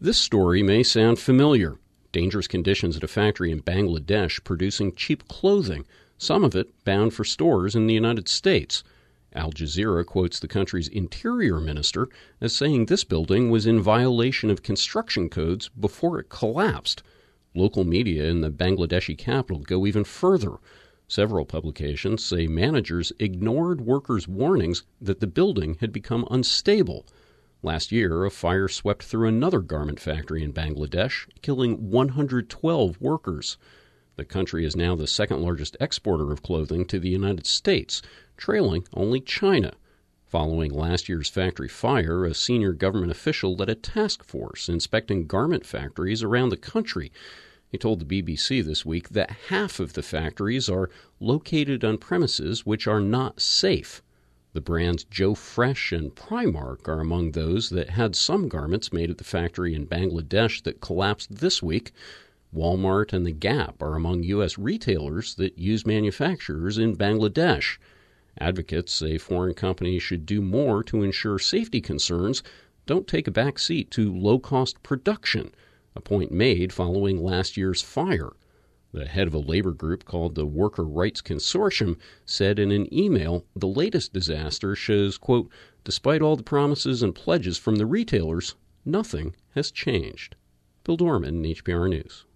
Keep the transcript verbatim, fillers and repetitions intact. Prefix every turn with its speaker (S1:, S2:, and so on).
S1: This story may sound familiar. Dangerous conditions at a factory in Bangladesh producing cheap clothing, some of it bound for stores in the United States. Al Jazeera quotes the country's interior minister as saying this building was in violation of construction codes before it collapsed. Local media in the Bangladeshi capital go even further. Several publications say managers ignored workers' warnings that the building had become unstable. Last year, a fire swept through another garment factory in Bangladesh, killing one hundred twelve workers. The country is now the second largest exporter of clothing to the United States, trailing only China. Following last year's factory fire, a senior government official led a task force inspecting garment factories around the country. He told the B B C this week that half of the factories are located on premises which are not safe. The brands Joe Fresh and Primark are among those that had some garments made at the factory in Bangladesh that collapsed this week. Walmart and The Gap are among U S retailers that use manufacturers in Bangladesh. Advocates say foreign companies should do more to ensure safety concerns don't take a back seat to low-cost production, a point made following last year's fire. The head of a labor group called the Worker Rights Consortium said in an email the latest disaster shows, quote, despite all the promises and pledges from the retailers, nothing has changed. Bill Dorman, H P R News.